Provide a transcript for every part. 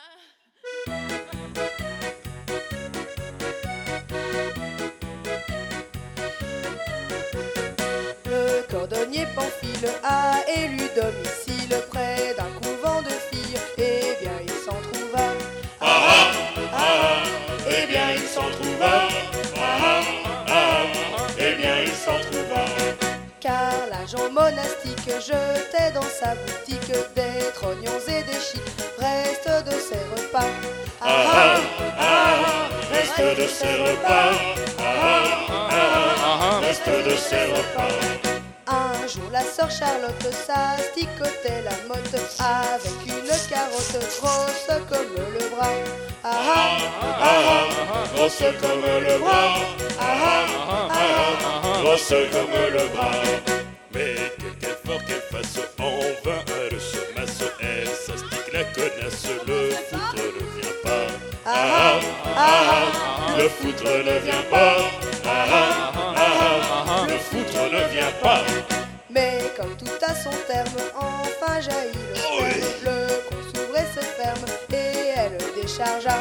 Le cordonnier Pamphile a élu domicile près d'un couvent de filles. Eh bien il s'en trouva. Eh bien il s'en trouva. Eh bien il s'en trouva. Car l'agent monastique jetait dans sa boutique des trognons et des chics. Reste de ses repas. Reste de ses repas. Reste de ses repas. Un jour la sœur Charlotte s'asticotait la motte avec une carotte grosse comme le bras. Grosse comme le bras. Grosse comme le bras. Mais quel effort qu'elle fasse, en vain elle se masse. Elle s'astique la connasse, le foutre ne vient pas. Le foutre ne vient pas. Le foutre ne vient pas. Mais comme tout a son terme, enfin jaillit le sperme. Le con s'ouvrait se ferme et elle déchargea.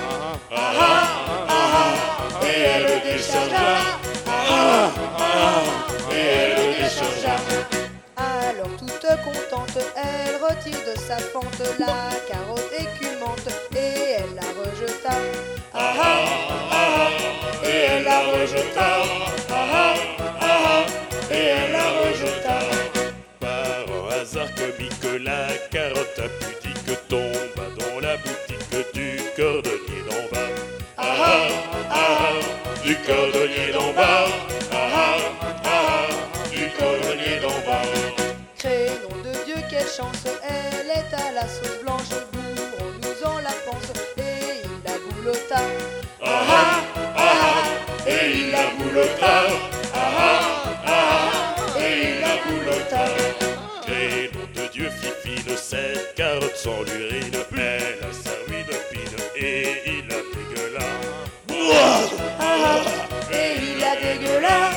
Et elle déchargea. Et elle déchargea. Alors toute contente, elle retire de sa fente la carotte écumante et elle la rejeta. Et elle la rejeta. Et elle la rejeta. Par un hasard comique, la carotte impudique tomba dans la boutique du cordonnier d'en bas. Du cordonnier d'en bas. Du cordonnier d'en bas. Crénom de Dieu, quelle chance, elle est à la sauce blanche. Bourron nous en la pense et il la boulota. Et il la boulota. Et il la boulota. Crénom de Dieu fifine, cette carotte sans l'urine, elle a servi de pine et il la dégueula. Et il la dégueula.